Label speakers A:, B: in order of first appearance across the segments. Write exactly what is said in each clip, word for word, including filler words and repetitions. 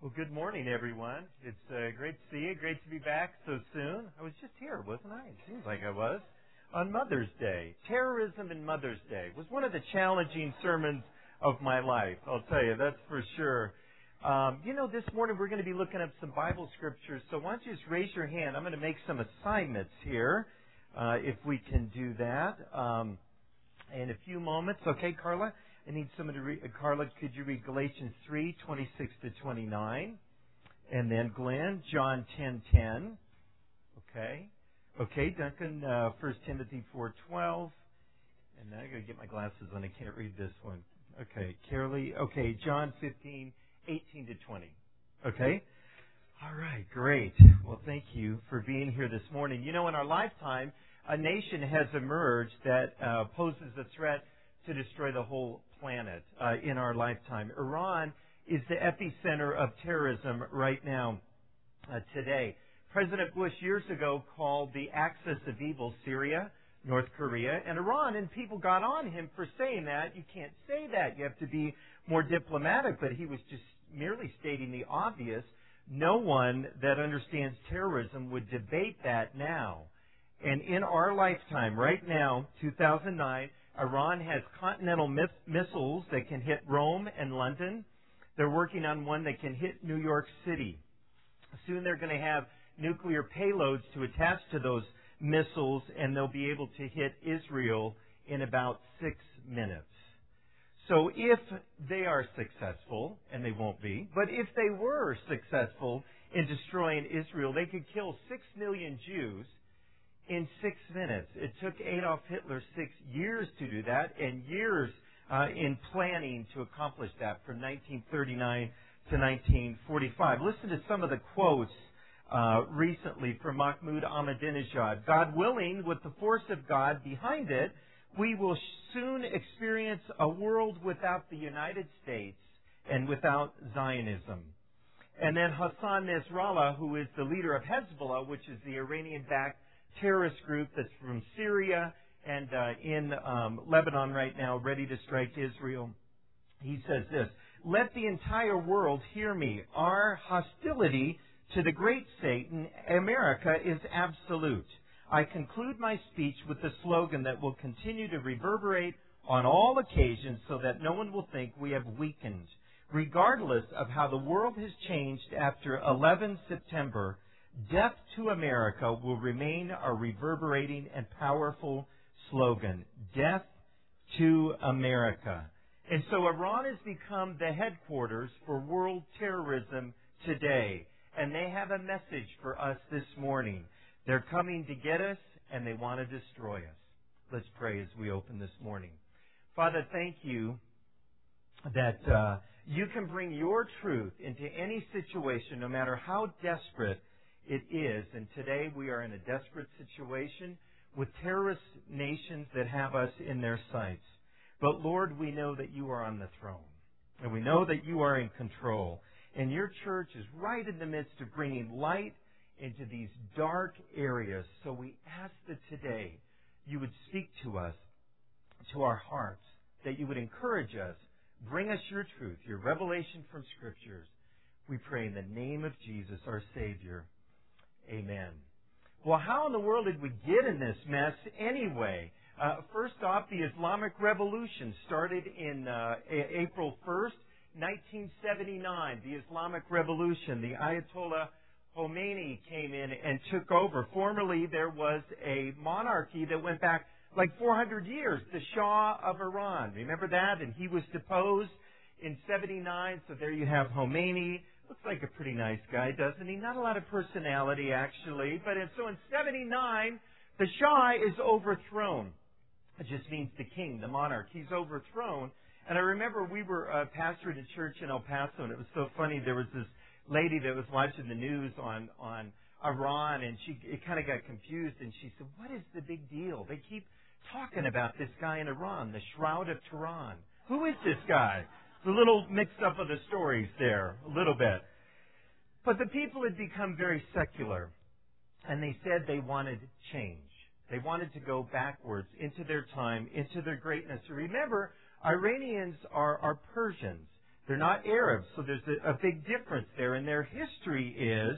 A: Well, good morning, everyone. It's uh, great to see you. Great to be back so soon. I was just here, wasn't I? It seems like I was. On Mother's Day. Terrorism and Mother's Day was one of the challenging sermons of my life. I'll tell you, that's for sure. Um, you know, this morning we're going to be looking up some Bible scriptures. So why don't you just raise your hand? I'm going to make some assignments here, uh, if we can do that. Um, in a few moments. Okay, Carla? I need someone to read. Carla, could you read Galatians three, twenty-six to twenty-nine? And then Glenn, John ten, ten. Okay. Okay, Duncan, uh, First Timothy four, twelve. And now I got to get my glasses on. I can't read this one. Okay, Carolee. Okay, John fifteen, eighteen to twenty. Okay. All right, great. Well, thank you for being here this morning. You know, in our lifetime, a nation has emerged that uh, poses a threat to destroy the whole planet uh, in our lifetime. Iran is the epicenter of terrorism right now, uh, today. President Bush years ago called the axis of evil Syria, North Korea, and Iran, and people got on him for saying that. You can't say that. You have to be more diplomatic, but he was just merely stating the obvious. No one that understands terrorism would debate that now. And in our lifetime, right now, two thousand nine, Iran has continental miss- missiles that can hit Rome and London. They're working on one that can hit New York City. Soon they're going to have nuclear payloads to attach to those missiles, and they'll be able to hit Israel in about six minutes. So if they are successful, and they won't be, but if they were successful in destroying Israel, they could kill six million Jews in six minutes. It took Adolf Hitler six years to do that, and years uh, in planning to accomplish that from nineteen thirty-nine to nineteen forty-five. Listen to some of the quotes uh, recently from Mahmoud Ahmadinejad. God willing, with the force of God behind it, we will soon experience a world without the United States and without Zionism. And then Hassan Nasrallah, who is the leader of Hezbollah, which is the Iranian-backed terrorist group that's from Syria and uh, in um, Lebanon right now, ready to strike Israel. He says this: "Let the entire world hear me. Our hostility to the great Satan, America, is absolute. I conclude my speech with the slogan that will continue to reverberate on all occasions so that no one will think we have weakened. Regardless of how the world has changed after eleven September, death to America will remain our reverberating and powerful slogan. Death to America." And so Iran has become the headquarters for world terrorism today. And they have a message for us this morning. They're coming to get us, and they want to destroy us. Let's pray as we open this morning. Father, thank you that uh, you can bring your truth into any situation, no matter how desperate it is. And today we are in a desperate situation with terrorist nations that have us in their sights. But Lord, we know that you are on the throne. And we know that you are in control. And your church is right in the midst of bringing light into these dark areas. So we ask that today you would speak to us, to our hearts, that you would encourage us, bring us your truth, your revelation from Scriptures. We pray in the name of Jesus, our Savior. Amen. Well, how in the world did we get in this mess anyway? Uh, first off, the Islamic Revolution started in uh, a- April first, nineteen seventy-nine. The Islamic Revolution. The Ayatollah Khomeini came in and took over. Formerly, there was a monarchy that went back like four hundred years, the Shah of Iran. Remember that? And he was deposed in seventy-nine. So there you have Khomeini. Looks like a pretty nice guy, doesn't he? Not a lot of personality, actually. But in, so in seventy-nine, the Shah is overthrown. It just means the king, the monarch. He's overthrown. And I remember we were uh, pastoring a church in El Paso, and it was so funny. There was this lady that was watching the news on, on Iran, and she it kind of got confused, and she said, "What is the big deal? They keep talking about this guy in Iran, the Shroud of Turan. Who is this guy?" It's a little mixed up of the stories there, a little bit. But the people had become very secular, and they said they wanted change. They wanted to go backwards into their time, into their greatness. Remember, Iranians are, are Persians. They're not Arabs, so there's a, a big difference there. And their history is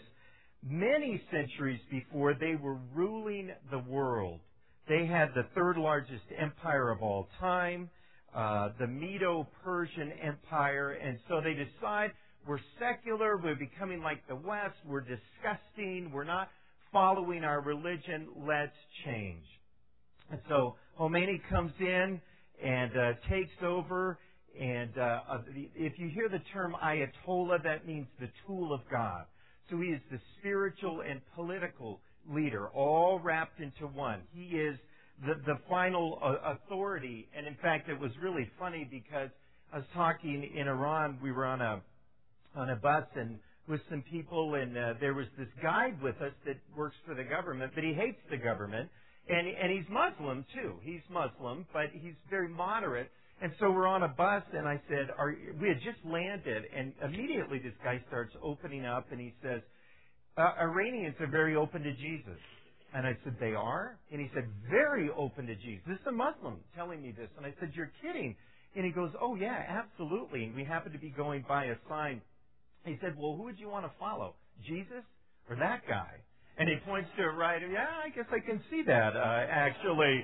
A: many centuries before they were ruling the world. They had the third largest empire of all time, uh, the Medo-Persian Empire, and so they decide we're secular, we're becoming like the West, we're disgusting, we're not following our religion, let's change. And so Khomeini comes in and uh, takes over, and uh, if you hear the term Ayatollah, that means the tool of God. So he is the spiritual and political leader, all wrapped into one. He is the, the final uh, authority, and in fact, it was really funny because I was talking in Iran. We were on a on a bus and with some people, and uh, there was this guide with us that works for the government, but he hates the government, and and he's Muslim too. He's Muslim, but he's very moderate. And so we're on a bus, and I said, are, we had just landed, and immediately this guy starts opening up, and he says, uh, Iranians are very open to Jesus. And I said, they are? And he said, very open to Jesus. This is a Muslim telling me this. And I said, you're kidding. And he goes, oh, yeah, absolutely. And we happened to be going by a sign. He said, well, who would you want to follow, Jesus or that guy? And he points to it right. Yeah, I guess I can see that, uh, actually.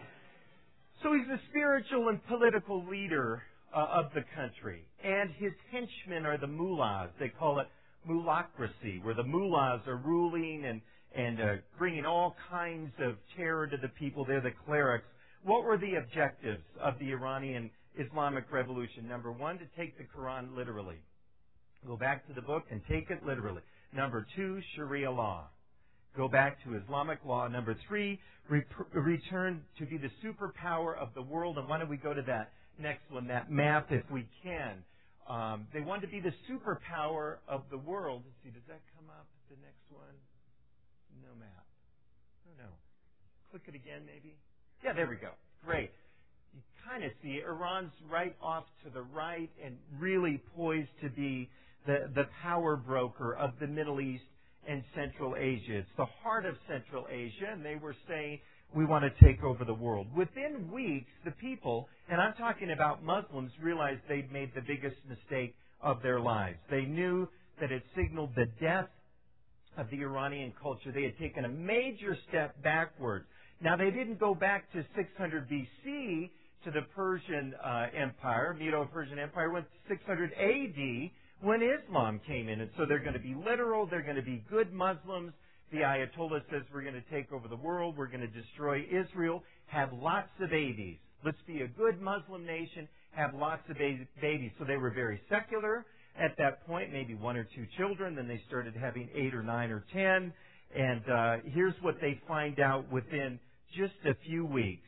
A: So he's the spiritual and political leader uh, of the country. And his henchmen are the mullahs. They call it mullahcracy, where the mullahs are ruling and, and uh, bringing all kinds of terror to the people. They're the clerics. What were the objectives of the Iranian Islamic Revolution? Number one, to take the Quran literally. Go back to the book and take it literally. Number two, Sharia law. Go back to Islamic law. Number three, re- return to be the superpower of the world. And why don't we go to that next one, that map, if we can. Um, they wanted to be the superpower of the world. Let's see, does that come up, the next one? No map. No, no. Click it again, maybe. Yeah, there we go. Great. You kind of see Iran's right off to the right and really poised to be the, the power broker of the Middle East and Central Asia. It's the heart of Central Asia, and they were saying, we want to take over the world. Within weeks, the people, and I'm talking about Muslims, realized they'd made the biggest mistake of their lives. They knew that it signaled the death of the Iranian culture. They had taken a major step backward. Now, they didn't go back to six hundred B C to the Persian uh, Empire, Medo-Persian Empire, went to six hundred A D when Islam came in. And so they're going to be literal. They're going to be good Muslims. The Ayatollah says we're going to take over the world. We're going to destroy Israel. Have lots of babies. Let's be a good Muslim nation. Have lots of babies. So they were very secular at that point, maybe one or two children. Then they started having eight or nine or ten. And uh, here's what they find out within just a few weeks,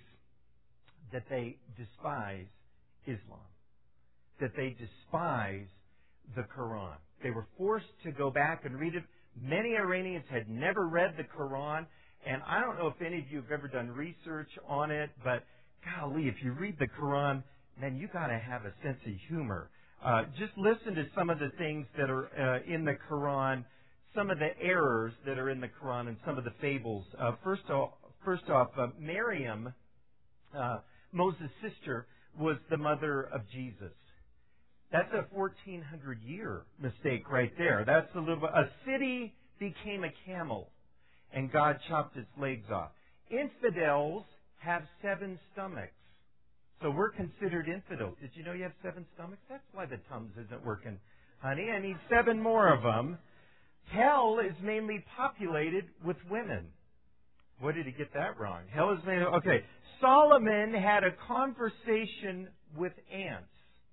A: that they despise Islam, that they despise the Quran. They were forced to go back and read it. Many Iranians had never read the Quran, and I don't know if any of you have ever done research on it, but golly, if you read the Quran, man, you got to have a sense of humor. Uh, just listen to some of the things that are uh, in the Quran, some of the errors that are in the Quran, and some of the fables. Uh, first off, first off, uh, Maryam, uh, Moses' sister, was the mother of Jesus. That's a fourteen hundred year mistake right there. That's a little bit. A city became a camel, and God chopped its legs off. Infidels have seven stomachs. So we're considered infidels. Did you know you have seven stomachs? That's why the Tums isn't working, honey. I need seven more of them. Hell is mainly populated with women. What did he get that wrong? Hell is mainly... Okay. Solomon had a conversation with ants.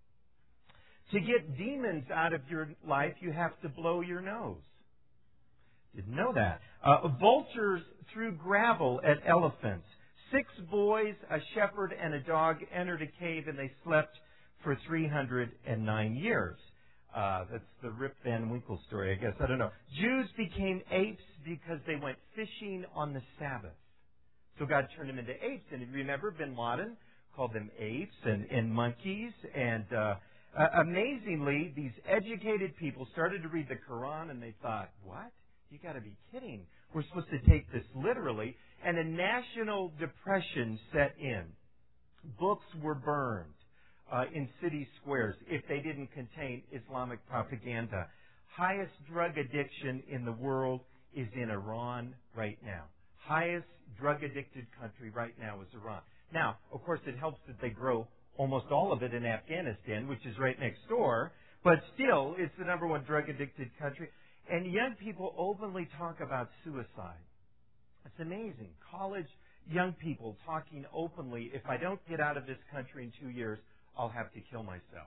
A: To get demons out of your life, you have to blow your nose. Didn't know that. Uh, vultures threw gravel at elephants. Six boys, a shepherd, and a dog entered a cave, and they slept for three hundred nine years. Uh, that's the Rip Van Winkle story, I guess. I don't know. Jews became apes because they went fishing on the Sabbath. So God turned them into apes. And if you remember, Bin Laden called them apes and, and monkeys. And uh, uh, amazingly, these educated people started to read the Quran, and they thought, what? You got to be kidding. We're supposed to take this literally. And a national depression set in. Books were burned. uh, in city squares if they didn't contain Islamic propaganda. Highest drug addiction in the world is in Iran right now. Highest drug-addicted country right now is Iran. Now, of course, it helps that they grow almost all of it in Afghanistan, which is right next door, but still, it's the number one drug-addicted country. And young people openly talk about suicide. It's amazing. College young people talking openly, if I don't get out of this country in two years, I'll have to kill myself.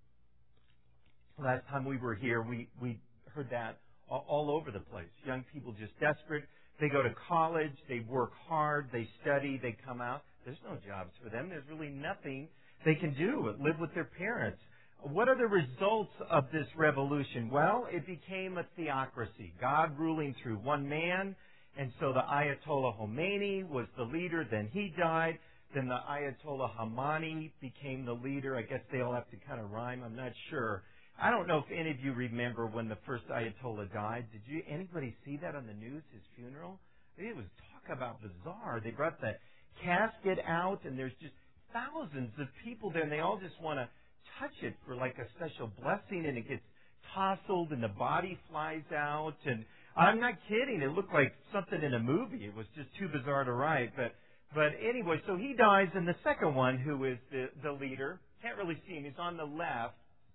A: Last time we were here, we, we heard that all, all over the place. Young people just desperate. They go to college, they work hard, they study, they come out. There's no jobs for them. There's really nothing they can do but live with their parents. What are the results of this revolution? Well, it became a theocracy, God ruling through one man. And so the Ayatollah Khomeini was the leader. Then he died. Then the Ayatollah Hamani became the leader. I guess they all have to kind of rhyme. I'm not sure. I don't know if any of you remember when the first Ayatollah died. Did you anybody see that on the news, his funeral? It was talk about bizarre. They brought the casket out, and there's just thousands of people there, and they all just want to touch it for like a special blessing, and it gets tousled, and the body flies out. And I'm not kidding. It looked like something in a movie. It was just too bizarre to write. But but anyway, so he dies, and the second one, who is the, the leader, can't really see him, he's on the left,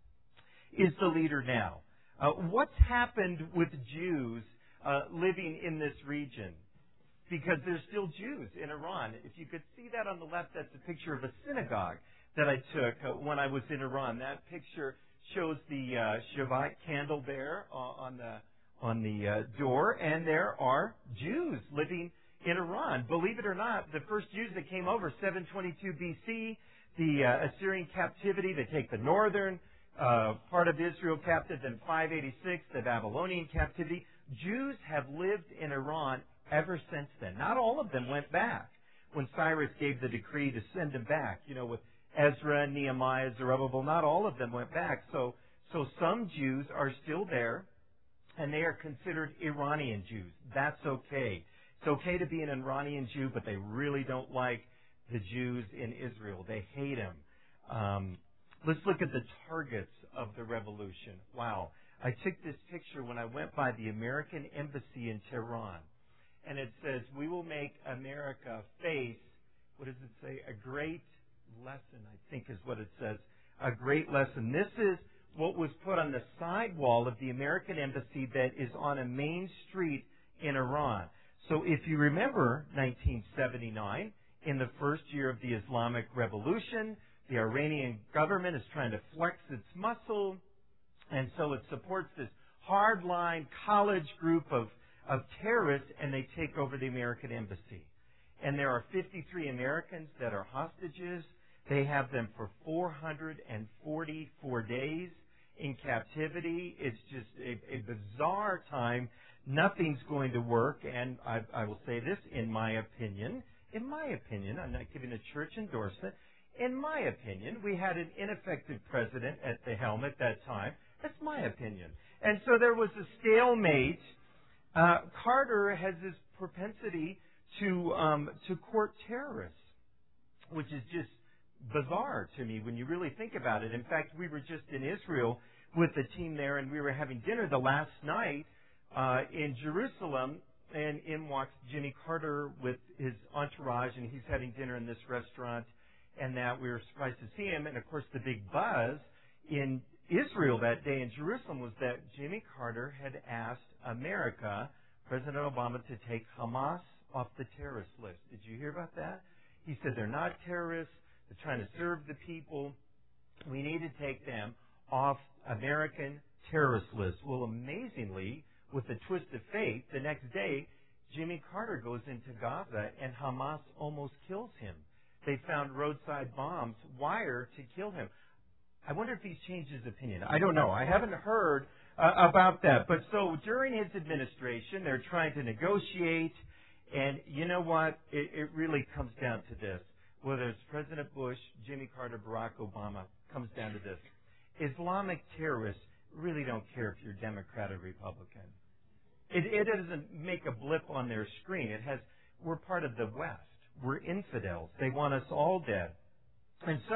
A: is the leader now. Uh, what's happened with Jews uh, living in this region? Because there's still Jews in Iran. If you could see that on the left, that's a picture of a synagogue that I took uh, when I was in Iran. That picture shows the uh, Shabbat candle there uh, on the on the uh, door, and there are Jews living in Iran. Believe it or not, the first Jews that came over, seven twenty-two B C, the uh, Assyrian captivity, they take the northern uh, part of Israel captive, then five eighty-six, the Babylonian captivity. Jews have lived in Iran ever since then. Not all of them went back when Cyrus gave the decree to send them back. You know, with Ezra, Nehemiah, Zerubbabel, not all of them went back. So, so some Jews are still there, and they are considered Iranian Jews. That's okay. It's okay to be an Iranian Jew, but they really don't like the Jews in Israel. They hate them. Um, let's look at the targets of the revolution. Wow. I took this picture when I went by the American Embassy in Tehran. And it says, we will make America face, what does it say? A great lesson, I think is what it says. A great lesson. This is what was put on the side wall of the American Embassy that is on a main street in Iran. So if you remember nineteen seventy-nine, in the first year of the Islamic Revolution, the Iranian government is trying to flex its muscle, and so it supports this hardline college group of of terrorists, and they take over the American Embassy. And there are fifty-three Americans that are hostages. They have them for four hundred forty-four days in captivity. It's just a, a bizarre time. Nothing's going to work, and I, I will say this, in my opinion, in my opinion, I'm not giving a church endorsement, in my opinion, we had an ineffective president at the helm at that time. That's my opinion. And so there was a stalemate. Uh, Carter has this propensity to um, to court terrorists, which is just bizarre to me when you really think about it. In fact, we were just in Israel with the team there, and we were having dinner the last night uh, in Jerusalem, and in walks Jimmy Carter with his entourage, and he's having dinner in this restaurant, and that we were surprised to see him. And, of course, the big buzz in Israel that day in Jerusalem was that Jimmy Carter had asked America, President Obama, to take Hamas off the terrorist list. Did you hear about that? He said they're not terrorists. They're trying to serve the people. We need to take them off American terrorist list. Well, amazingly, with a twist of fate, the next day, Jimmy Carter goes into Gaza and Hamas almost kills him. They found roadside bombs wired to kill him. I wonder if he's changed his opinion. I don't know. I haven't heard uh, about that. But so during his administration, they're trying to negotiate. And you know what? It, it really comes down to this. Whether it's President Bush, Jimmy Carter, Barack Obama, comes down to this. Islamic terrorists really don't care if you're Democrat or Republican. It, it doesn't make a blip on their screen. It has, we're part of the West. We're infidels. They want us all dead. And so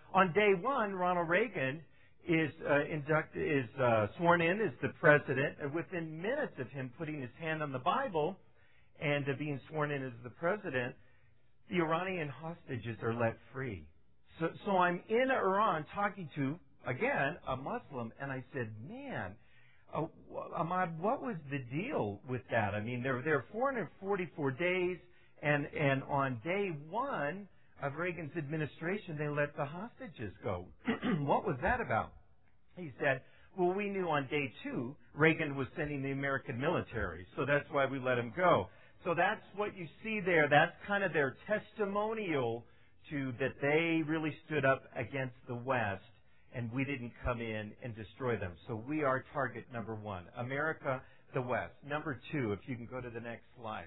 A: on day one, Ronald Reagan is uh, inducted, is uh, sworn in as the president, and within minutes of him putting his hand on the Bible and uh, being sworn in as the president, the Iranian hostages are let free. So, so I'm in Iran talking to, again, a Muslim, and I said, man, uh, Ahmad, what was the deal with that? I mean, there, there are four hundred forty-four days, and, and on day one of Reagan's administration, they let the hostages go. What was that about? He said, well, we knew on day two Reagan was sending the American military, so that's why we let him go. So that's what you see there. That's kind of their testimonial to that they really stood up against the West, and we didn't come in and destroy them. So we are target number one. America, the West. Number two, if you can go to the next slide.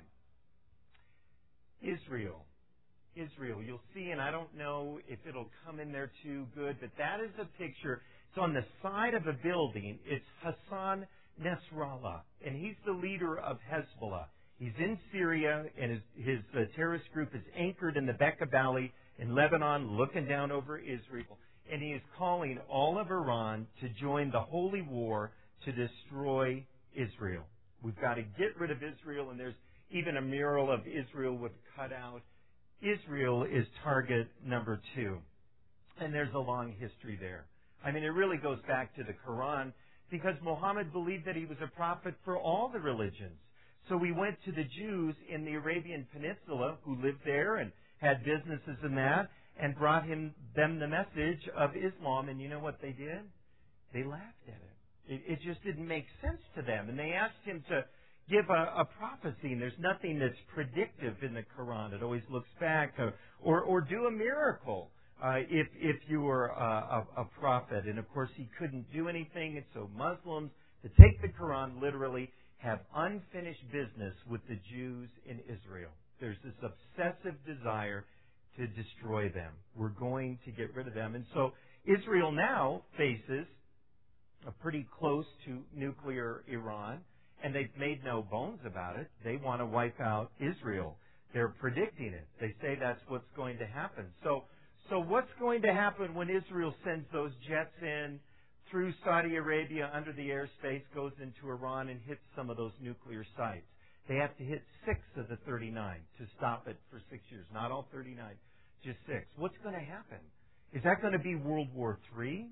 A: Israel. Israel. You'll see, and I don't know if it'll come in there too good, but that is a picture. It's on the side of a building. It's Hassan Nasrallah, and he's the leader of Hezbollah. He's in Syria, and his, his uh, terrorist group is anchored in the Bekaa Valley in Lebanon, looking down over Israel. And he is calling all of Iran to join the holy war to destroy Israel. We've got to get rid of Israel, and there's even a mural of Israel with cutout. Israel is target number two. And there's a long history there. I mean, it really goes back to the Quran, because Muhammad believed that he was a prophet for all the religions. So we went to the Jews in the Arabian Peninsula who lived there and had businesses in that, and brought him them the message of Islam. And you know what they did? They laughed at it. It, it just didn't make sense to them. And they asked him to give a, a prophecy, and there's nothing that's predictive in the Quran. It always looks back, or or, or do a miracle uh, if if you were a, a, a prophet. And of course, he couldn't do anything. And so Muslims, to take the Quran literally, have unfinished business with the Jews in Israel. There's this obsessive desire to destroy them. We're going to get rid of them. And so Israel now faces a pretty close to nuclear Iran, and they've made no bones about it. They want to wipe out Israel. They're predicting it. They say that's what's going to happen. So, so what's going to happen when Israel sends those jets in through Saudi Arabia under the airspace, goes into Iran and hits some of those nuclear sites? They have to hit six of the thirty-nine to stop it for six years. Not all thirty-nine, just six. What's going to happen? Is that going to be World War Three?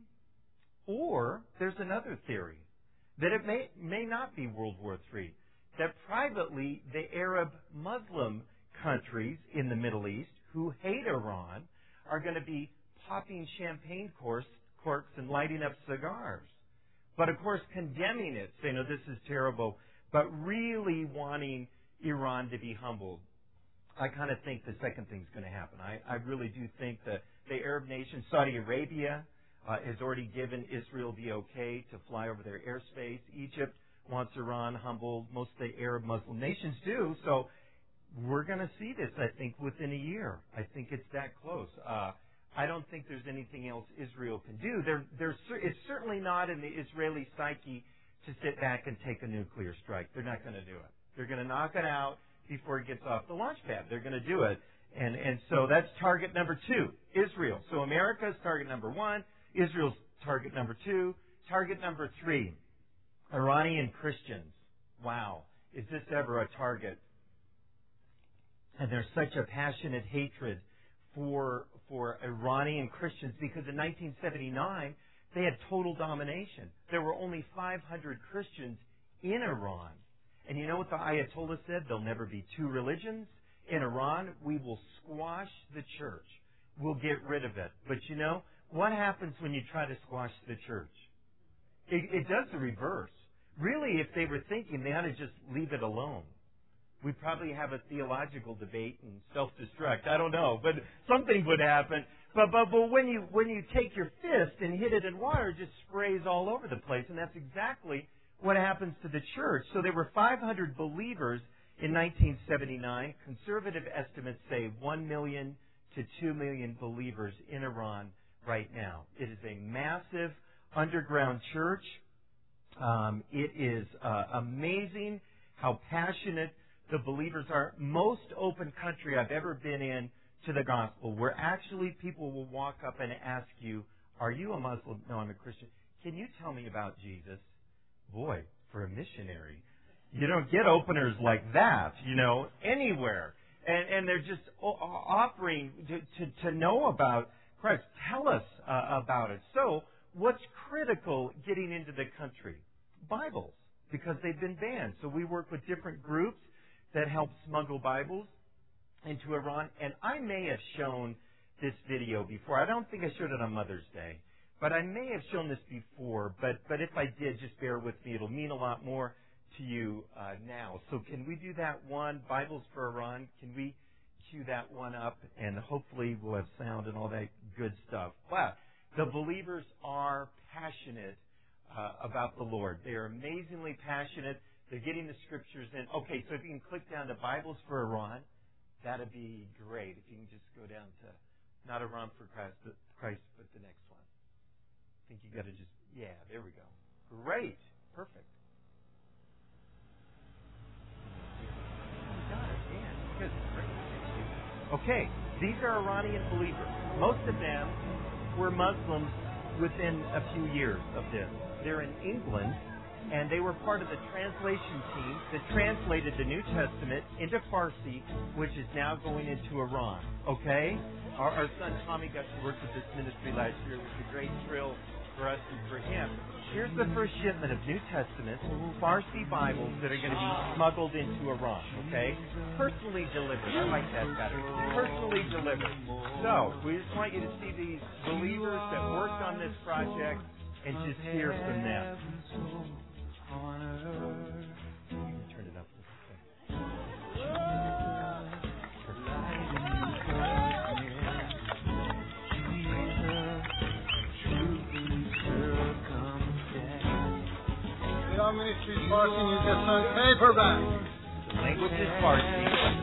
A: Or there's another theory that it may may not be World War Three. That privately the Arab Muslim countries in the Middle East who hate Iran are going to be popping champagne corks, corks and lighting up cigars. But of course condemning it, saying, no, this is terrible, but really wanting Iran to be humbled. I kind of think the second thing's going to happen. I, I really do think that the Arab nation, Saudi Arabia, uh, has already given Israel the okay to fly over their airspace. Egypt wants Iran humbled. Most of the Arab Muslim nations do. So we're going to see this, I think, within a year. I think it's that close. Uh, I don't think there's anything else Israel can do. There, there's, it's certainly not in the Israeli psyche to sit back and take a nuclear strike. They're not going to do it. They're going to knock it out before it gets off the launch pad. They're going to do it. And, and so that's target number two, Israel. So America's target number one, Israel's target number two. Target number three, Iranian Christians. Wow. Is this ever a target? And there's such a passionate hatred for for Iranian Christians because in nineteen seventy-nine, they had total domination. There were only five hundred Christians in Iran. And you know what the Ayatollah said? There'll never be two religions. In Iran, we will squash the church. We'll get rid of it. But you know, what happens when you try to squash the church? It, it does the reverse. Really, if they were thinking, they ought to just leave it alone. We'd probably have a theological debate and self-destruct. I don't know, but something would happen. But, but, but when you when you take your fist and hit it in water, it just sprays all over the place. And that's exactly what happens to the church. So there were five hundred believers in nineteen seventy-nine. Conservative estimates say one million to two million believers in Iran right now. It is a massive underground church. Um, it is uh, amazing how passionate the believers are. Most open country I've ever been in to the gospel, where actually people will walk up and ask you, are you a Muslim? No, I'm a Christian. Can you tell me about Jesus? Boy, for a missionary, you don't get openers like that, you know, anywhere. And, and they're just offering to, to, to know about Christ. Tell us uh, about it. So, what's critical getting into the country? Bibles, because they've been banned. So we work with different groups that help smuggle Bibles into Iran. And I may have shown this video before. I don't think I showed it on Mother's Day, but I may have shown this before. But, but if I did, just bear with me. It'll mean a lot more to you uh, now. So can we do that one, Bibles for Iran? Can we cue that one up? And hopefully we'll have sound and all that good stuff. But the believers are passionate uh, about the Lord. They are amazingly passionate. They're getting the scriptures in. Okay, so if you can click down to Bibles for Iran, that'd be great. If you can just go down to not Iran for Christ, but, Christ, but the next one. I think you got to just, yeah, there we go. Great. Perfect. Good. Okay, these are Iranian believers. Most of them were Muslims within a few years of this. They're in England, and they were part of the translation team that translated the New Testament into Farsi, which is now going into Iran. Okay? Our, our son Tommy got to work with this ministry last year. It was a great thrill for us and for him. Here's the first shipment of New Testament Farsi Bibles that are going to be smuggled into Iran, okay? Personally delivered. I like that better. Personally delivered. So, we just want you to see these believers that worked on this project and just hear from them. You can turn it up.
B: Ministry Farsi New Testament paperback.
A: The language is Farsi.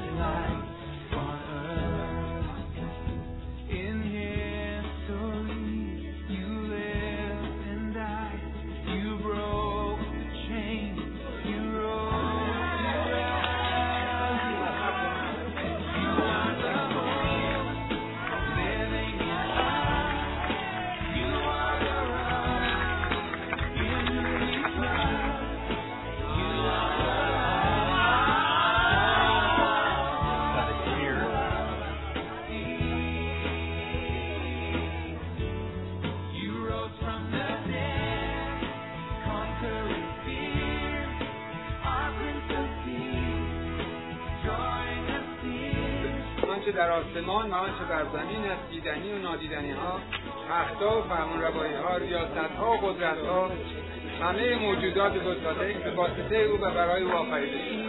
B: در آسمان و آنچه بر زمین است، دیدنی و نادیدنی ها، تخت‌ها و فرمانروایی‌ها، ریاست‌ها و قدرت‌ها، همه موجودات گسترده به واسطه او و برای او آفریده شدند.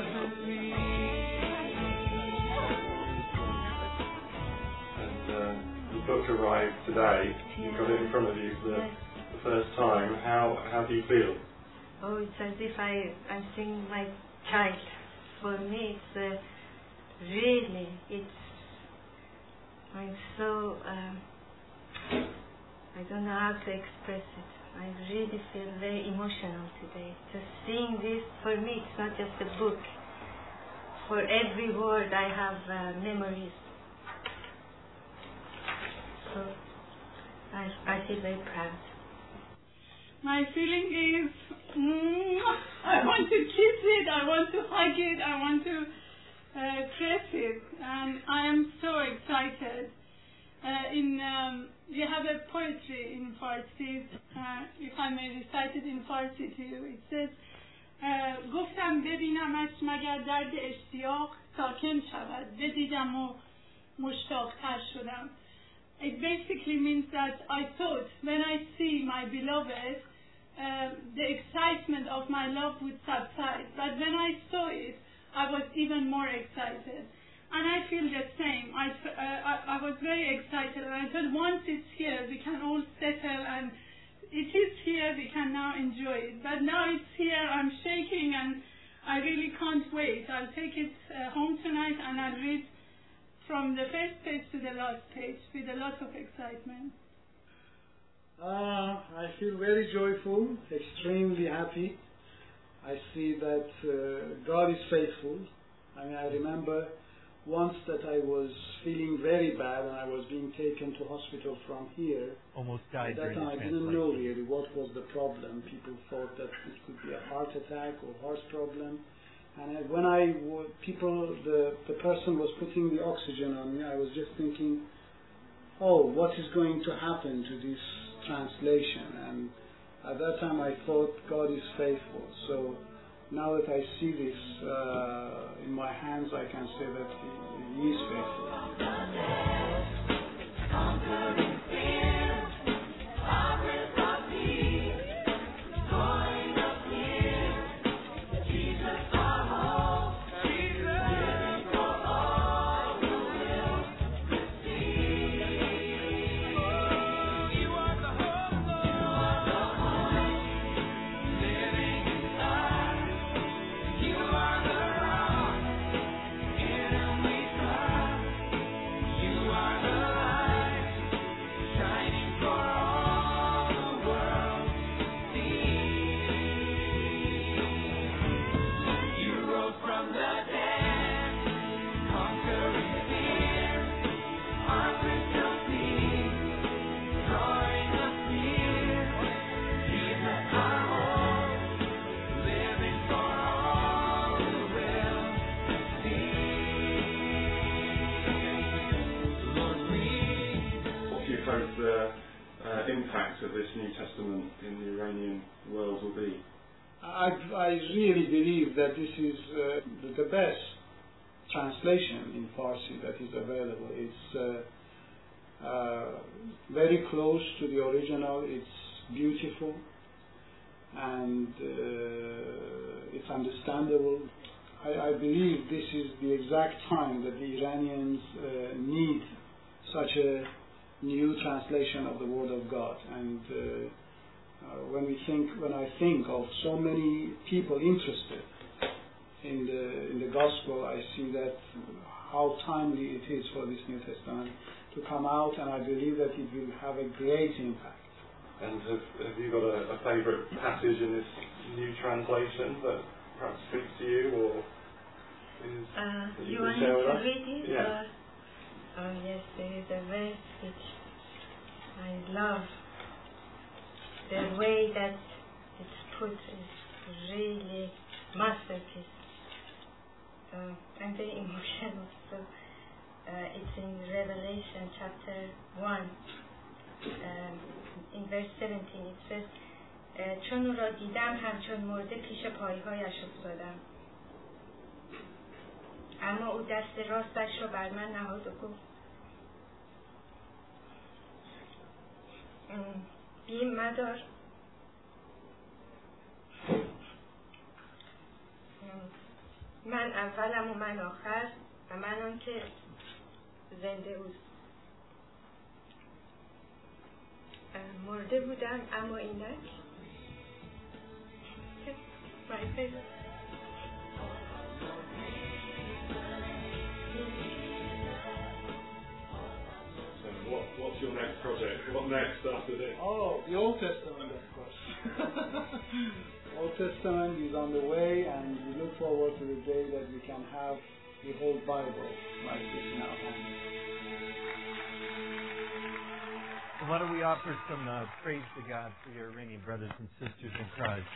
C: The book arrived today. You've got it in front of you for the, the first time. How how do you feel?
D: Oh, it's as if I I'm seeing my child. For me, it's uh, really it's. I'm so, uh, I don't know how to express it. I really feel very emotional today. Just seeing this, for me, it's not just a book. For every word, I have uh, memories. So, I, I feel very proud.
E: My feeling is, mm, I want to kiss it, I want to hug it, I want to Uh, press it, and I am so excited. Uh, in um, we have a poetry in Farsi. Uh, if I may recite it in Farsi to you, it says, "گفتم ببینمش مگر درد اشتیاق ساکن شود. بدیدم و مشتاق‌تر شدم." It basically means that I thought when I see my beloved, uh, the excitement of my love would subside. But when I saw it, I was even more excited, and I feel the same. I, uh, I, I was very excited, and I thought once it's here, we can all settle, and it is here, we can now enjoy it. But now it's here, I'm shaking, and I really can't wait. I'll take it uh, home tonight, and I'll read from the first page to the last page with a lot of excitement.
F: Uh, I feel very joyful, extremely happy. I see that uh, God is faithful. I mean, I remember once that I was feeling very bad and I was being taken to hospital from here.
A: Almost died
F: At that
A: during
F: time
A: the
F: I didn't know really what was the problem. People thought that it could be a heart attack or heart problem. And I, when I w- people, the, the person was putting the oxygen on me, I was just thinking, oh, what is going to happen to this translation? And at that time I thought God is faithful. So now that I see this uh, in my hands, I can say that He, he is faithful.
C: The uh, impact of this New Testament in the Iranian world will be?
F: I, I really believe that this is uh, the, the best translation in Farsi that is available. It's uh, uh, very close to the original, it's beautiful, and uh, it's understandable. I, I believe this is the exact time that the Iranians uh, need such a new translation of the Word of God. And uh, uh, when we think, when I think of so many people interested in the in the Gospel, I see that how timely it is for this New Testament to come out, and I believe that it will have a great impact.
C: And have, have you got a, a favourite passage in this new translation that perhaps speaks to you, or is,
D: uh,
C: you,
D: you want
C: share
D: me
C: with
D: to
C: us?
D: read it?
C: Yeah.
D: Or? Oh yes, there is a verse which I love. The way that it's put is really masterpiece. Uh, I'm very emotional. So uh, it's in Revelation chapter one, um, in verse seventeen. It says, چون او را دیدم همچون مرده پیش پایهایش افتادم. اما او دست راستش را بر من نهاد و گفت بیم مدار، من اولم و من آخر و من آن که زنده اوست. مرده بودم اما اینک my favorite.
C: What, what's your next project? What next after this?
F: Oh, the Old Testament, of course. Old Testament is on the way, and we look forward to the day that we can have the whole Bible like this in our hands.
A: Why don't we offer some uh, praise to God for your Iranian brothers and sisters in Christ.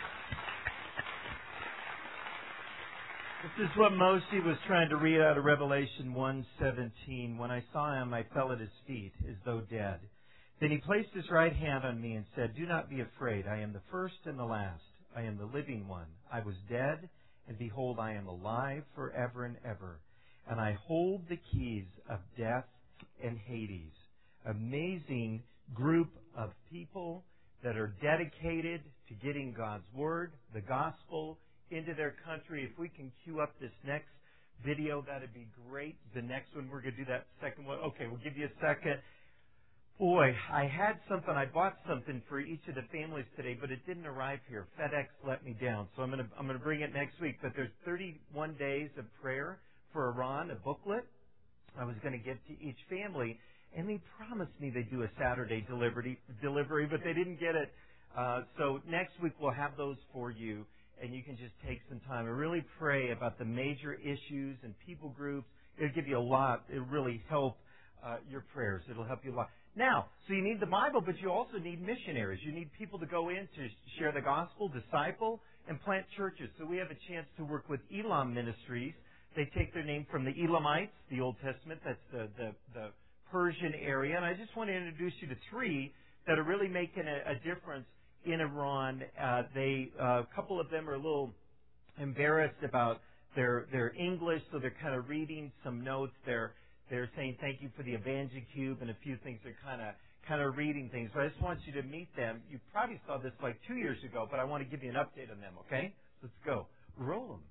A: This is what Moshe was trying to read out of Revelation one seventeen. When I saw him, I fell at his feet as though dead. Then he placed his right hand on me and said, do not be afraid. I am the first and the last. I am the living one. I was dead, and behold, I am alive forever and ever. And I hold the keys of death and Hades. Amazing group of people that are dedicated to getting God's Word, the Gospel, into their country. If we can cue up this next video, that'd be great. The next one, we're going to do that second one. Okay, we'll give you a second. Boy, I had something. I bought something for each of the families today, but it didn't arrive here. FedEx let me down, so I'm going to I'm going to bring it next week. But there's thirty-one days of prayer for Iran, a booklet I was going to give to each family, and they promised me they'd do a Saturday delivery, delivery, but they didn't get it. Uh, so next week we'll have those for you. And you can just take some time and really pray about the major issues and people groups It'll give you a lot. It'll really help uh, your prayers. It'll help you a lot. Now, so you need the Bible, but you also need missionaries. You need people to go in to share the gospel, disciple, and plant churches. So we have a chance to work with Elam Ministries. They take their name from the Elamites, the Old Testament. That's the, the, the Persian area. And I just want to introduce you to three that are really making a, a difference in Iran. Uh, they, uh, a couple of them are a little embarrassed about their their English, so they're kind of reading some notes. They're they're saying thank you for the EvangeCube and a few things. They're kind of kind of reading things. So I just want you to meet them. You probably saw this like two years ago, but I want to give you an update on them. Okay, let's go. Roll them.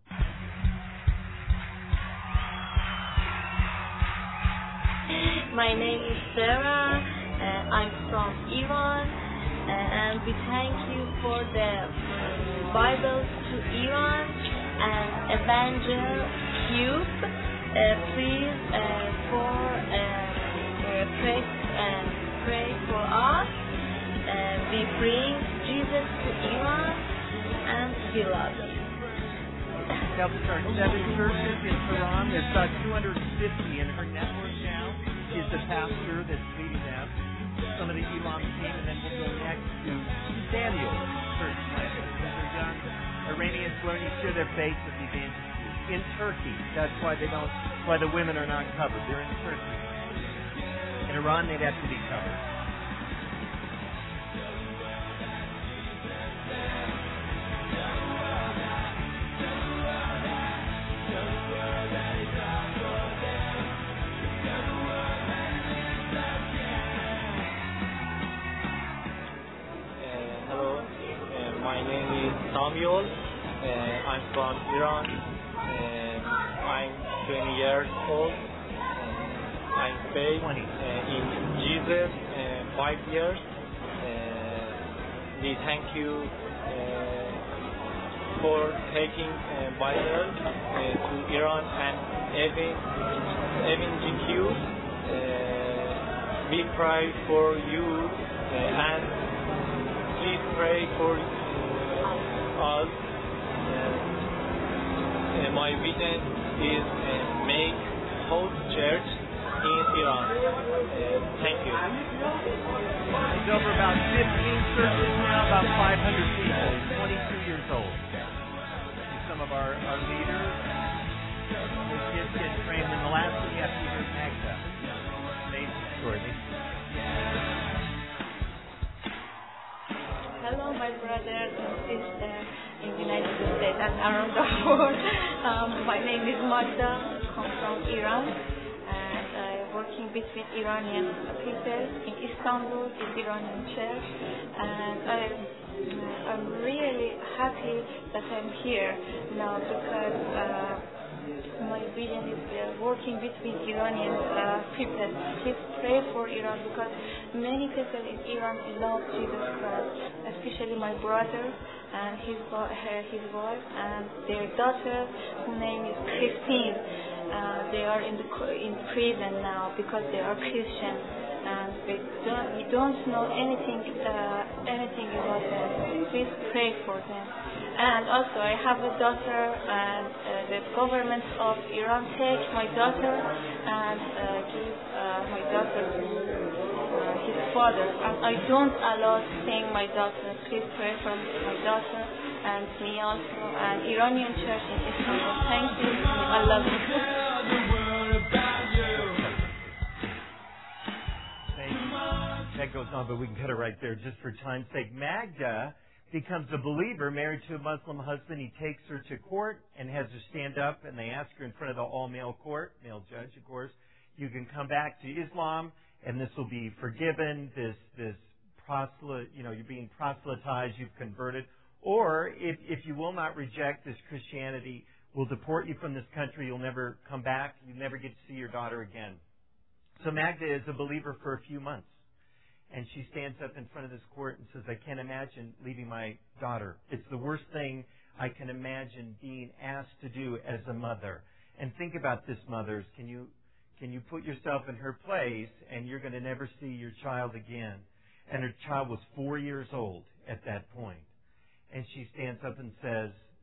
G: My name is Sarah. Uh, I'm from Iran, uh, and we thank you for the Bible to Iran and EvangeCube. Uh, please uh, for uh, uh, pray and pray for us. Uh, we bring Jesus to Iran, and we love it.
A: Now, there are seven churches in Tehran. There's about two hundred fifty in her network now. Is the pastor that's leading them. Some of the Elam team, and then we'll go next to Daniel Church. They're young Iranians learning to share their faith with the evangelicals in Turkey. That's why they don't. Why the women are not covered. They're in Turkey. In Iran, they'd have to be covered.
H: Samuel. Uh, I'm from Iran. Uh, I'm twenty years old. Uh, I'm faith uh, in Jesus uh, five years. Uh, we thank you uh, for taking uh, Bible uh, to Iran and EvangeCube. Uh, we pray for you uh, and please pray for us. Uh, my vision is uh, make host church in Iran. Uh, thank you.
A: It's over about fifteen churches now, about five hundred people, twenty-two years old. Some of our, our leaders, the kids get trained. And the last one you have to hear is Magda. Amazing story.
G: Hello, my brothers and sisters in the United States and around the world. Um, my name is Magda. I come from Iran, and I'm working between Iranian people in Istanbul, in Iranian church. And I'm, I'm really happy that I'm here now because uh, my vision is uh, working between Iranian uh, people. Please pray for Iran because many people in Iran love Jesus Christ, especially my brother and his her, his wife and their daughter, whose name is Christine. Uh, they are in the in prison now because they are Christian and they don't we don't know anything uh, anything about them. Please pray for them. And also, I have a daughter, and uh, the government of Iran take my daughter and uh, give uh, my daughter to uh, his father. And I don't allow seeing my daughter. Please pray for my daughter and me also, and Iranian church in Istanbul. Thank you. I love you.
A: Thank you. That goes on, but we can cut it right there just for time's sake. Magda becomes a believer, married to a Muslim husband. He takes her to court and has her stand up, and they ask her in front of the all-male court, male judge, of course, you can come back to Islam, and this will be forgiven. This this proselyte, you know, you're being proselytized, you've converted, or if if you will not reject this Christianity, we'll deport you from this country. You'll never come back. You never get to see your daughter again. So Magda is a believer for a few months. And she stands up in front of this court and says, I can't imagine leaving my daughter. It's the worst thing I can imagine being asked to do as a mother. And think about this, mothers. Can you can you put yourself in her place, and you're going to never see your child again? And her child was four years old at that point. And she stands up and says,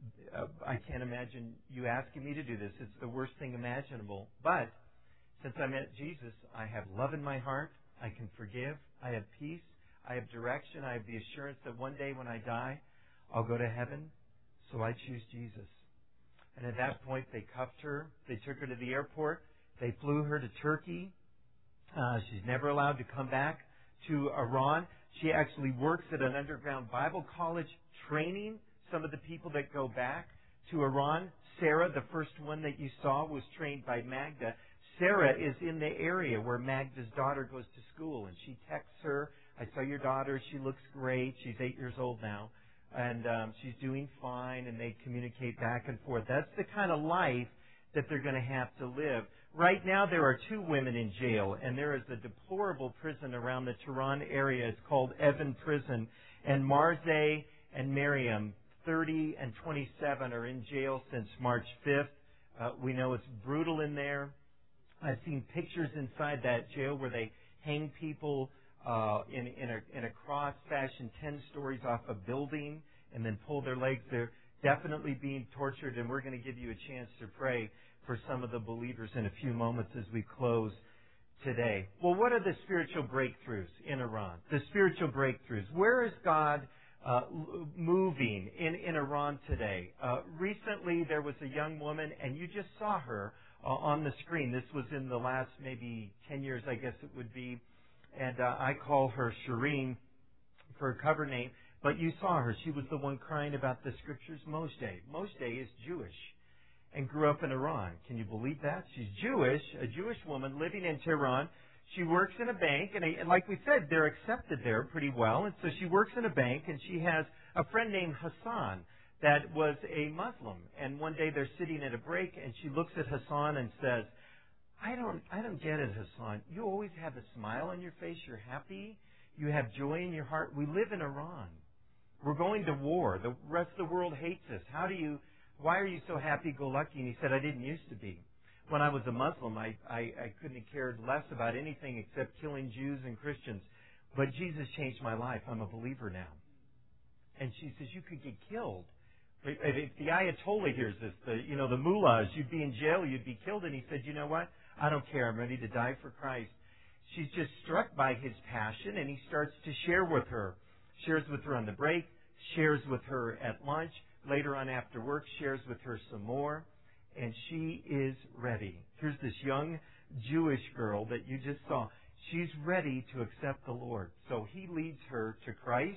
A: uh, I can't imagine you asking me to do this. It's the worst thing imaginable. But since I met Jesus, I have love in my heart. I can forgive. I have peace. I have direction. I have the assurance that one day when I die, I'll go to heaven. So I choose Jesus. And at that point, they cuffed her. They took her to the airport. They flew her to Turkey. Uh, she's never allowed to come back to Iran. She actually works at an underground Bible college training some of the people that go back to Iran. Sarah, the first one that you saw, was trained by Magda. Sarah is in the area where Magda's daughter goes to school, and she texts her, I saw your daughter, she looks great, she's eight years old now, and um, she's doing fine, and they communicate back and forth. That's the kind of life that they're going to have to live. Right now there are two women in jail, and there is a deplorable prison around the Tehran area. It's called Evin Prison, and Marze and Miriam, thirty and twenty-seven, are in jail since March fifth. Uh, we know it's brutal in there. I've seen pictures inside that jail where they hang people uh, in, in a, in a cross fashion ten stories off a building and then pull their legs. They're definitely being tortured, and we're going to give you a chance to pray for some of the believers in a few moments as we close today. Well, what are the spiritual breakthroughs in Iran? The spiritual breakthroughs. Where is God uh, moving in, in Iran today? Uh, recently, there was a young woman, and you just saw her uh, on the screen. This was in the last maybe ten years, I guess it would be. And uh, I call her Shireen for a cover name. But you saw her. She was the one crying about the scriptures. Moshe. Moshe is Jewish and grew up in Iran. Can you believe that? She's Jewish, a Jewish woman living in Tehran. She works in a bank, and, and like we said, they're accepted there pretty well. And so she works in a bank, and she has a friend named Hassan that was a Muslim. And one day they're sitting at a break, and she looks at Hassan and says, I don't, I don't get it, Hassan. You always have a smile on your face. You're happy. You have joy in your heart. We live in Iran. We're going to war. The rest of the world hates us. How do you, why are you so happy-go-lucky? And he said, I didn't used to be. When I was a Muslim, I, I, I couldn't have cared less about anything except killing Jews and Christians. But Jesus changed my life. I'm a believer now. And she says, you could get killed. If the Ayatollah hears this, the, you know, the mullahs, you'd be in jail, you'd be killed. And he said, you know what? I don't care. I'm ready to die for Christ. She's just struck by his passion, and he starts to share with her. Shares with her on the break, shares with her at lunch, later on after work, shares with her some more, and she is ready. Here's this young Jewish girl that you just saw. She's ready to accept the Lord. So he leads her to Christ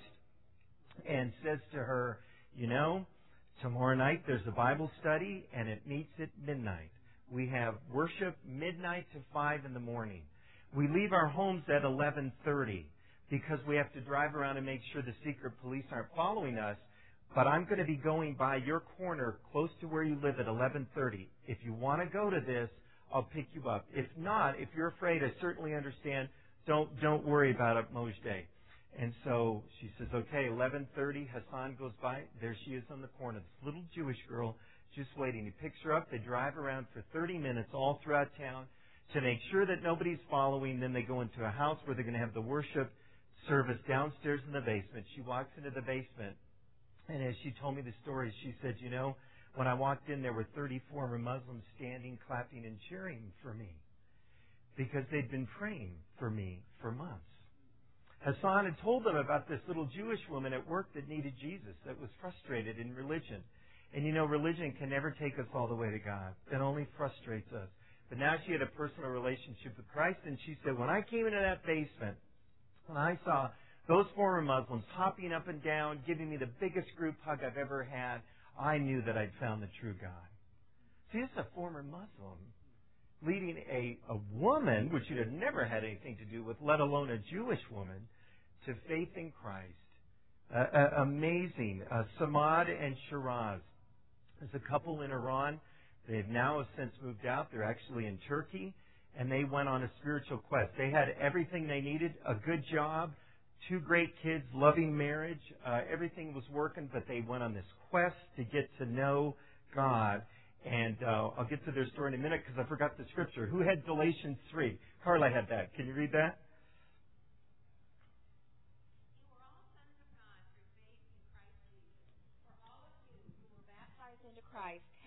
A: and says to her, you know, tomorrow night there's a Bible study, and it meets at midnight. We have worship midnight to five in the morning. We leave our homes at eleven thirty. Because we have to drive around and make sure the secret police aren't following us. But I'm going to be going by your corner close to where you live at eleven thirty. If you want to go to this, I'll pick you up. If not, if you're afraid, I certainly understand. Don't don't worry about it, Moshe. And so she says, okay, eleven thirty, Hassan goes by. There she is on the corner, this little Jewish girl just waiting. He picks her up. They drive around for thirty minutes all throughout town to make sure that nobody's following. Then they go into a house where they're going to have the worship service downstairs in the basement. She walks into the basement, and as she told me the story, she said, you know, when I walked in, there were thirty former Muslims standing, clapping, and cheering for me because they'd been praying for me for months. Hassan had told them about this little Jewish woman at work that needed Jesus, that was frustrated in religion. And you know, religion can never take us all the way to God. It only frustrates us. But now she had a personal relationship with Christ, and she said, when I came into that basement, when I saw those former Muslims hopping up and down, giving me the biggest group hug I've ever had, I knew that I'd found the true God. See, this is a former Muslim leading a, a woman, which you'd have never had anything to do with, let alone a Jewish woman, to faith in Christ. Uh, uh, amazing. Uh, Samad and Shiraz. There's a couple in Iran. They've now have since moved out. They're actually in Turkey. And they went on a spiritual quest. They had everything they needed, a good job, two great kids, loving marriage. Uh, everything was working, but they went on this quest to get to know God. And uh, I'll get to their story in a minute because I forgot the scripture. Who had Galatians three? Carla had that. Can you read that?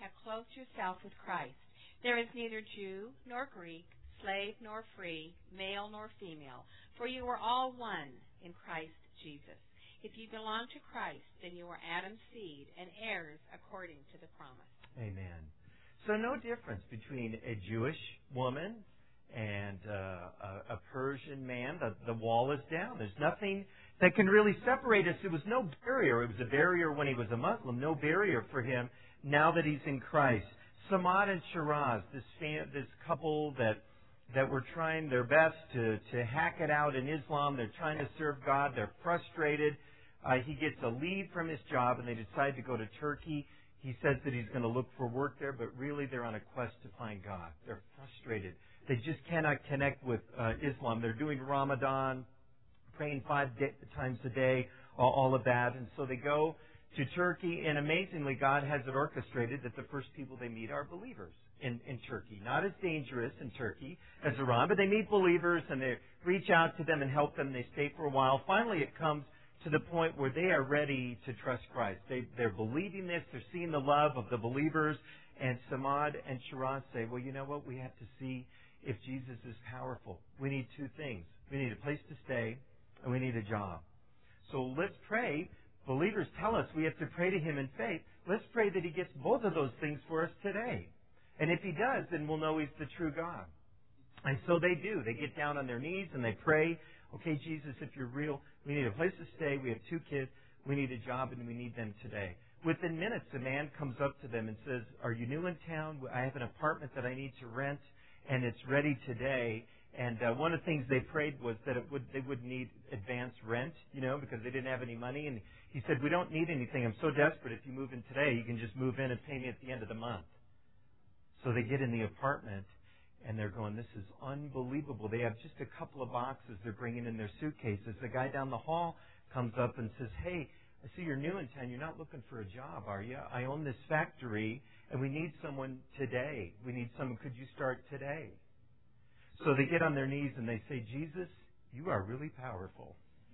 I: have clothed yourself with Christ. There is neither Jew nor Greek, slave nor free, male nor female, for you are all one in Christ Jesus. If you belong to Christ, then you are Adam's seed and heirs according to the promise.
A: Amen. So no difference between a Jewish woman and uh, a, a Persian man. The, the wall is down. There's nothing that can really separate us. There was no barrier. It was a barrier when he was a Muslim. No barrier for him now that he's in Christ. Samad and Shiraz, this fam- this couple that that were trying their best to, to hack it out in Islam. They're trying to serve God. They're frustrated. Uh, he gets a leave from his job, and they decide to go to Turkey. He says that he's going to look for work there, but really they're on a quest to find God. They're frustrated. They just cannot connect with uh, Islam. They're doing Ramadan, praying five day, times a day, all, all of that. And so they go to Turkey, and amazingly, God has it orchestrated that the first people they meet are believers in, in Turkey. Not as dangerous in Turkey as Iran, but they meet believers, and they reach out to them and help them. They stay for a while. Finally, it comes to the point where they are ready to trust Christ. They, they're believing this. They're seeing the love of the believers. And Samad and Shiraz say, well, you know what? We have to see if Jesus is powerful. We need two things. We need a place to stay, and we need a job. So let's pray. Believers tell us we have to pray to Him in faith. Let's pray that He gets both of those things for us today. And if He does, then we'll know He's the true God. And so they do. They get down on their knees and they pray, okay, Jesus, if you're real, we need a place to stay. We have two kids. We need a job, and we need them today. Within minutes, a man comes up to them and says, are you new in town? I have an apartment that I need to rent, and it's ready today. And uh, one of the things they prayed was that it would they would need advance rent, you know, because they didn't have any money. And he said, we don't need anything. I'm so desperate. If you move in today, you can just move in and pay me at the end of the month. So they get in the apartment, and they're going, this is unbelievable. They have just a couple of boxes they're bringing in their suitcases. The guy down the hall comes up and says, hey, I see you're new in town. You're not looking for a job, are you? I own this factory, and we need someone today. We need someone. Could you start today? So they get on their knees and they say, Jesus, you are really powerful.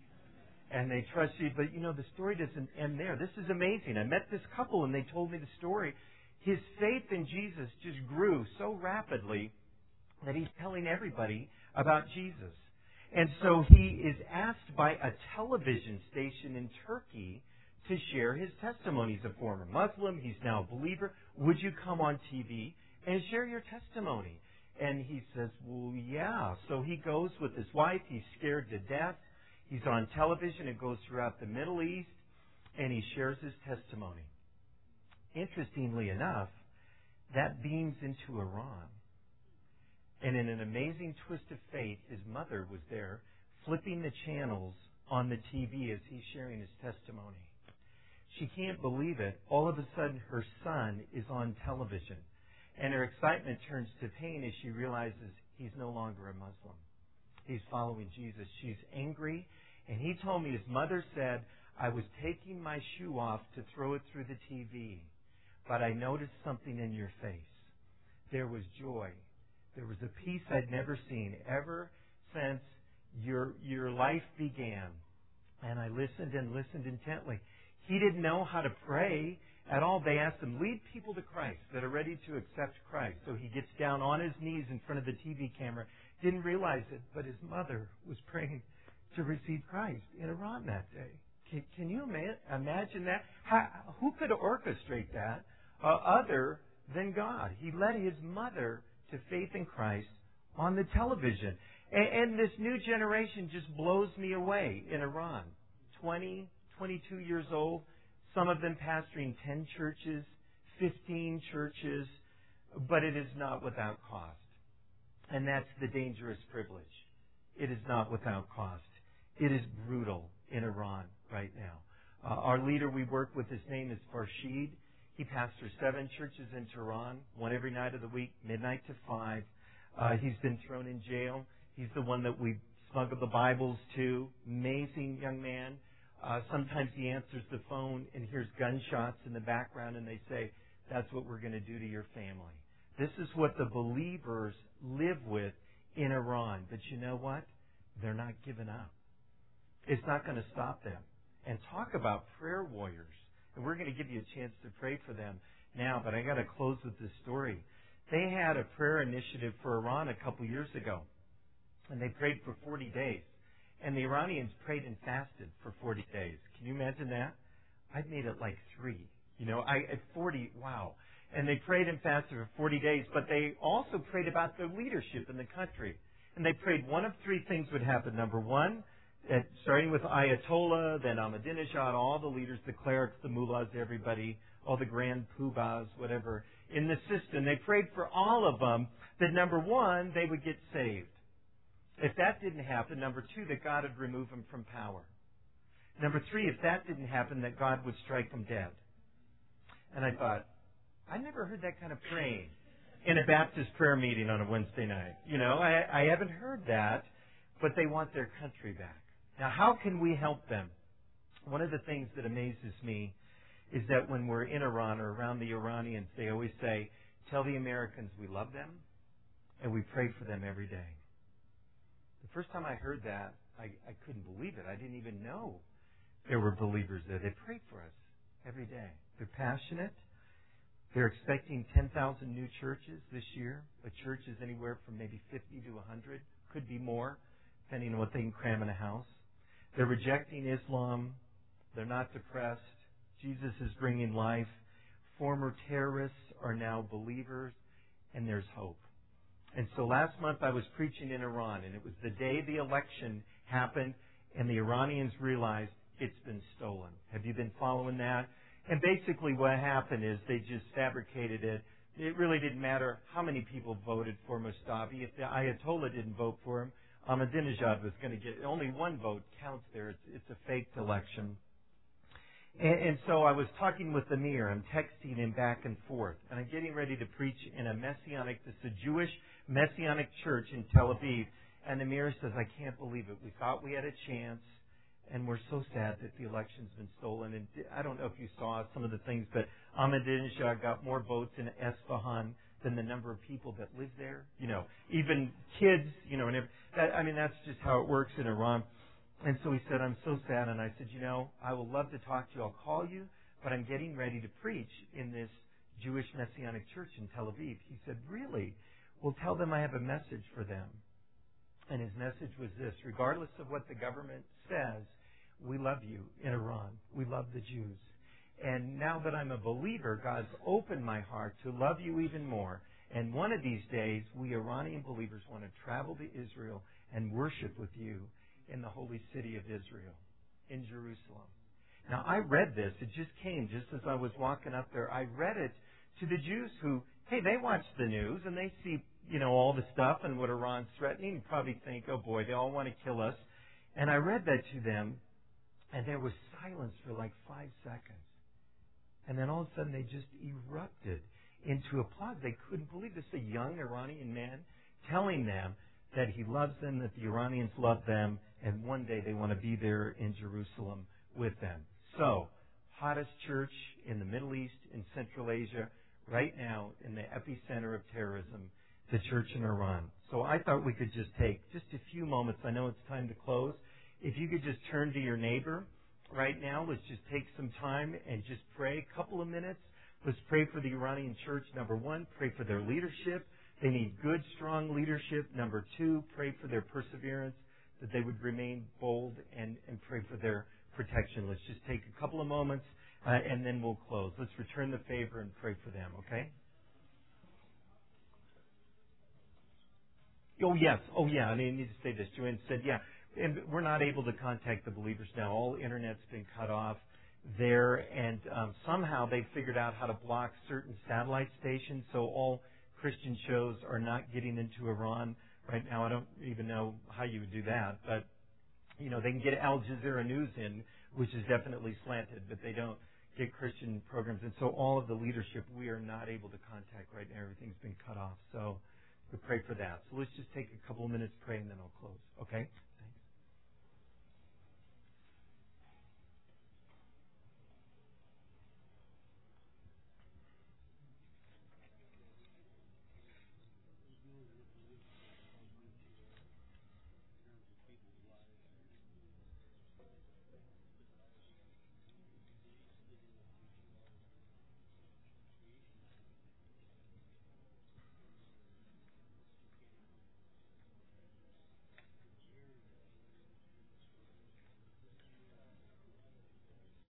A: And they trust you. But, you know, the story doesn't end there. This is amazing. I met this couple, and they told me the story. His faith in Jesus just grew so rapidly that he's telling everybody about Jesus. And so he is asked by a television station in Turkey to share his testimony. He's a former Muslim. He's now a believer. Would you come on T V and share your testimony? And he says, well, yeah. So he goes with his wife. He's scared to death. He's on television. It goes throughout the Middle East, and he shares his testimony. Interestingly enough, that beams into Iran. And in an amazing twist of fate, his mother was there flipping the channels on the T V as he's sharing his testimony. She can't believe it. All of a sudden, her son is on television. And her excitement turns to pain as she realizes he's no longer a Muslim. He's following Jesus. She's angry. And he told me his mother said, I was taking my shoe off to throw it through the T V, but I noticed something in your face. There was joy. There was a peace I'd never seen ever since your your life began. And I listened and listened intently. He didn't know how to pray at all. They asked him, lead people to Christ that are ready to accept Christ. So he gets down on his knees in front of the T V camera. Didn't realize it, but his mother was praying to receive Christ in Iran that day. Can, can you ima- imagine that? How, who could orchestrate that uh, other than God? He led his mother to faith in Christ on the television. And, and this new generation just blows me away in Iran. twenty, twenty-two years old. Some of them pastoring ten churches, fifteen churches, but it is not without cost. And that's the dangerous privilege. It is not without cost. It is brutal in Iran right now. Uh, our leader we work with, his name is Farshid. He pastors seven churches in Tehran, one every night of the week, midnight to five. Uh, he's been thrown in jail. He's the one that we smuggled the Bibles to. Amazing young man. Uh, sometimes he answers the phone and hears gunshots in the background, and they say, that's what we're going to do to your family. This is what the believers live with in Iran. But you know what? They're not giving up. It's not going to stop them. And talk about prayer warriors. And we're going to give you a chance to pray for them. now, but I got to close with this story. They had a prayer initiative for Iran a couple years ago, and they prayed for forty days. And the Iranians prayed and fasted for forty days. Can you imagine that? I've made it like three. You know, I at forty, wow. And they prayed and fasted for forty days, but they also prayed about their leadership in the country. And they prayed one of three things would happen. Number one, that starting with Ayatollah, then Ahmadinejad, all the leaders, the clerics, the mullahs, everybody, all the grand poobahs, whatever, in the system, they prayed for all of them that number one, they would get saved. If that didn't happen, number two, that God would remove them from power. Number three, if that didn't happen, that God would strike them dead. And I thought, I never heard that kind of praying in a Baptist prayer meeting on a Wednesday night. You know, I, I haven't heard that, but they want their country back. Now, how can we help them? One of the things that amazes me is that when we're in Iran or around the Iranians, they always say, tell the Americans we love them and we pray for them every day. The first time I heard that, I, I couldn't believe it. I didn't even know there were believers there. They pray for us every day. They're passionate. They're expecting ten thousand new churches this year. A church is anywhere from maybe fifty to one hundred. Could be more, depending on what they can cram in a house. They're rejecting Islam. They're not depressed. Jesus is bringing life. Former terrorists are now believers, and there's hope. And so last month I was preaching in Iran, and it was the day the election happened, and the Iranians realized it's been stolen. Have you been following that? And basically what happened is they just fabricated it. It really didn't matter how many people voted for Mustafa. If the Ayatollah didn't vote for him, Ahmadinejad was going to get only one vote counts there. It's, it's a faked election. And, and so I was talking with the Amir. I'm texting him back and forth. And I'm getting ready to preach in a Messianic, this is a Jewish Messianic church in Tel Aviv. And the Amir says, I can't believe it. We thought we had a chance. And we're so sad that the election's been stolen. And I don't know if you saw some of the things, but Ahmadinejad got more votes in Esfahan than the number of people that live there. You know, even kids, you know, and if, that, I mean, that's just how it works in Iran. And so he said, I'm so sad. And I said, you know, I will love to talk to you. I'll call you, but I'm getting ready to preach in this Jewish Messianic church in Tel Aviv. He said, really? Well, tell them I have a message for them. And his message was this: regardless of what the government says, we love you in Iran. We love the Jews. And now that I'm a believer, God's opened my heart to love you even more. And one of these days, we Iranian believers want to travel to Israel and worship with you in the holy city of Israel, in Jerusalem. Now, I read this. It just came just as I was walking up there. I read it to the Jews who, hey, they watch the news and they see, you know, all the stuff and what Iran's threatening and probably think, oh boy, they all want to kill us. And I read that to them, and there was silence for like five seconds. And then all of a sudden they just erupted into applause. They couldn't believe this. A young Iranian man telling them that he loves them, that the Iranians love them, and one day they want to be there in Jerusalem with them. So, hottest church in the Middle East, in Central Asia, right now in the epicenter of terrorism, the church in Iran. So I thought we could just take just a few moments. I know it's time to close. If you could just turn to your neighbor right now, let's just take some time and just pray a couple of minutes. Let's pray for the Iranian church. Number one, pray for their leadership. They need good, strong leadership. Number two, pray for their perseverance, that they would remain bold, and, and pray for their protection. Let's just take a couple of moments, uh, and then we'll close. Let's return the favor and pray for them, okay? Oh, yes. Oh, yeah. I need to say this. Joanne said, yeah. And we're not able to contact the believers now. All internet's been cut off there, and um, somehow they figured out how to block certain satellite stations, so all Christian shows are not getting into Iran right now. I don't even know how you would do that, but you know, they can get Al Jazeera News in, which is definitely slanted, but they don't get Christian programs. And so all of the leadership we are not able to contact right now. Everything's been cut off. So we pray for that. So let's just take a couple of minutes, pray, and then I'll close. Okay?